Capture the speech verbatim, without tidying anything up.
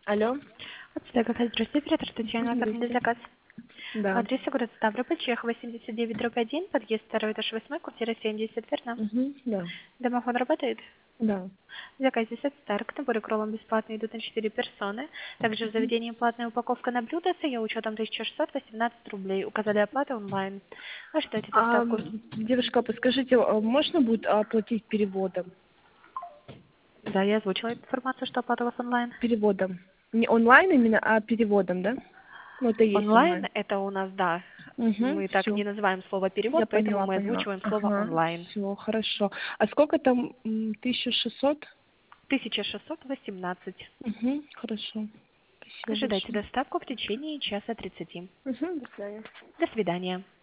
Алло. Отсюда как здравствуйте, оператор Татьяна, оформили Здравствуйте. заказ. Да. Адрес город Ставрополь, Чех, восемьдесят девять, дробь один, подъезд второй, этаж восьмой, квартира семьдесят, верно? Угу. Да. Домофон работает? Да. Заказ здесь от Старк, наборы кролом бесплатные идут на четыре персоны. Также в заведении платная упаковка на блюдо с ее учетом тысяча шестьсот восемнадцать рублей. Указали оплату онлайн. Ожидайте А, доставку. м, девушка, подскажите, а можно будет оплатить переводом? Да, я озвучила эту информацию, что оплата у вас онлайн. Переводом. Не онлайн именно, а переводом, да? Ну, это и есть Онлайн онлайн. это у нас, да. Угу. Мы так Все. не называем слово перевод, Я поэтому поняла, мы поняла. озвучиваем слово Ага. онлайн. Все, хорошо. А сколько там? М, тысяча шестьсот? тысяча шестьсот восемнадцать. Угу. Хорошо. Спасибо Ожидайте большое. доставку в течение часа тридцати. Угу. До свидания. До свидания.